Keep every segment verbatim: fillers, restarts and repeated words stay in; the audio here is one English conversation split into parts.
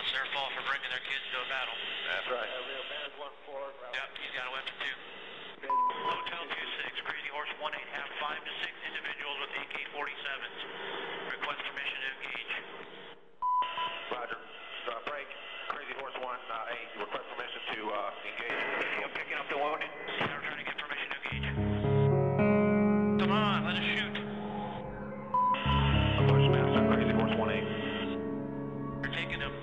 It's their fault for bringing their kids to a battle. That's right. Yep, he's got a weapon too. Hotel two six, Crazy Horse one eight, have five to six individuals with A K forty-sevens. Request permission to engage. Roger. Uh, break. Crazy Horse one eight, request permission to uh, engage. I'm picking up the wounded. They're trying to get permission to engage. Come on, let us shoot. Bushmaster, Crazy Horse one eight. They're taking him.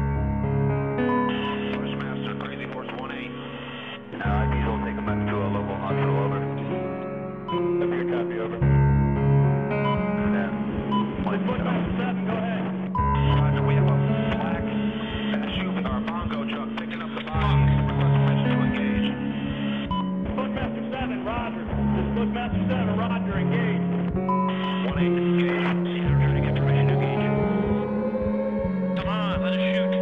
Bushmaster, Crazy Horse one eight. Uh, Diesel, take a message to a local hospital, over. Up here, copy, over. Yeah. Bushmaster seven, go ahead. Roger, we have a black S U V, or Mongo truck picking up the body. Request permission to engage. Bushmaster seven, Roger. This is Bushmaster seven, Roger, engage. one eight, engage. See, they're trying to get permission to engage. Come on, let us shoot.